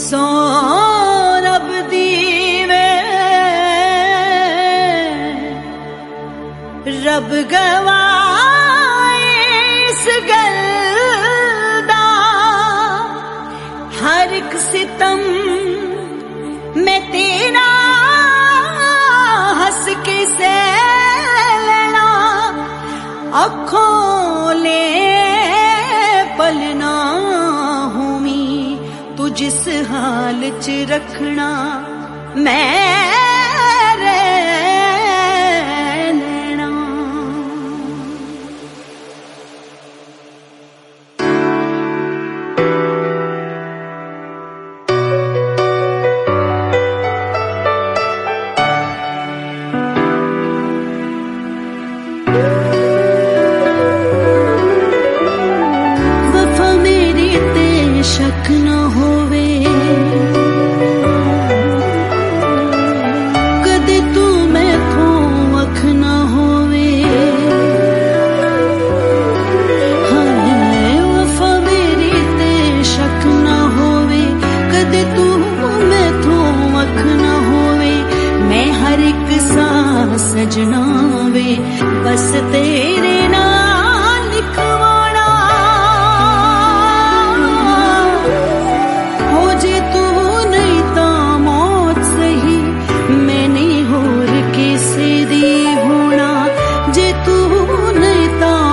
सो रब दीवे रब गवाए इस गल दा हर एक सितम मैं तेरा हंस के सह लेना अखों ले पलना होमी तू जिस हाल च रखना मैं शक न होवे कदे तू मैं थो अख न होवे हाय वफा मेरी ते शक न होवे कदे तू मैं थो अख न होवे मैं हर एक सांस सजना वे बस तेरे नाल लिखवाना दी होना जे तू नहीं ता